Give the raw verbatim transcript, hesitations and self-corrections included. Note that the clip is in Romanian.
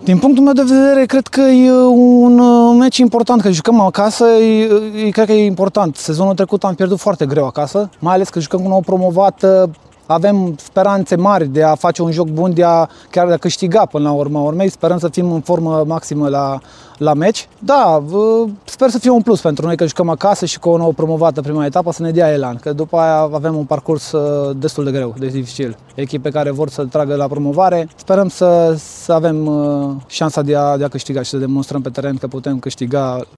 Din punctul meu de vedere, cred că e un meci important, că jucăm acasă, e, e, cred că e important. Sezonul trecut am pierdut foarte greu acasă, mai ales că jucăm cu nou promovat. Avem speranțe mari de a face un joc bun, de a, chiar de a câștiga până la urma urmei. Sperăm să fim în formă maximă la, la meci. Da, sper să fie un plus pentru noi că jucăm acasă și cu o nouă promovată prima etapă să ne dea elan, că după aia avem un parcurs destul de greu, de dificil. Echipe care vor să tragă la promovare, sperăm să, să avem șansa de a, de a câștiga și să demonstrăm pe teren că putem câștiga.